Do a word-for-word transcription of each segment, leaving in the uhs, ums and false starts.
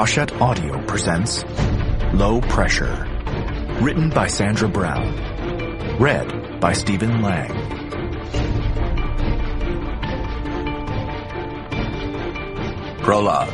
Hachette Audio presents Low Pressure. Written by Sandra Brown. Read by Stephen Lang. Prologue.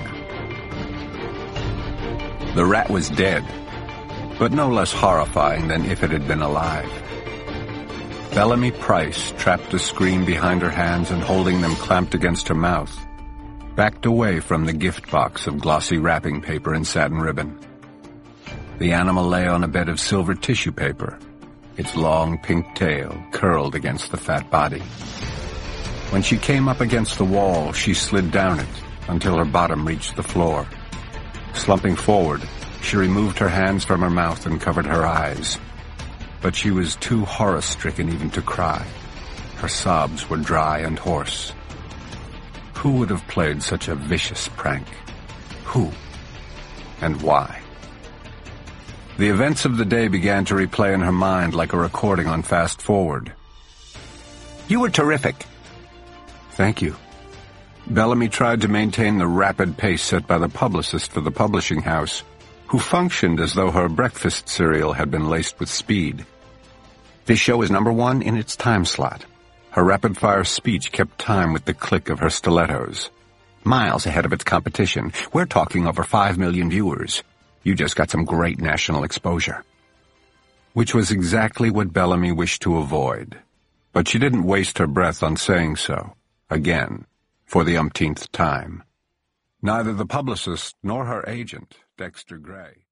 The rat was dead, but no less horrifying than if it had been alive. Bellamy Price trapped a scream behind her hands and holding them clamped against her mouth, backed away from the gift box of glossy wrapping paper and satin ribbon. The animal lay on a bed of silver tissue paper, its long pink tail curled against the fat body. When she came up against the wall, she slid down it until her bottom reached the floor. Slumping forward, she removed her hands from her mouth and covered her eyes. But she was too horror-stricken even to cry. Her sobs were dry and hoarse. Who would have played such a vicious prank? Who? And why? The events of the day began to replay in her mind like a recording on fast forward. You were terrific. Thank you. Bellamy tried to maintain the rapid pace set by the publicist for the publishing house, who functioned as though her breakfast cereal had been laced with speed. This show is number one in its time slot. Her rapid-fire speech kept time with the click of her stilettos. Miles ahead of its competition. We're talking over five million viewers. You just got some great national exposure. Which was exactly what Bellamy wished to avoid. But she didn't waste her breath on saying so. Again. For the umpteenth time. Neither the publicist nor her agent, Dexter Gray,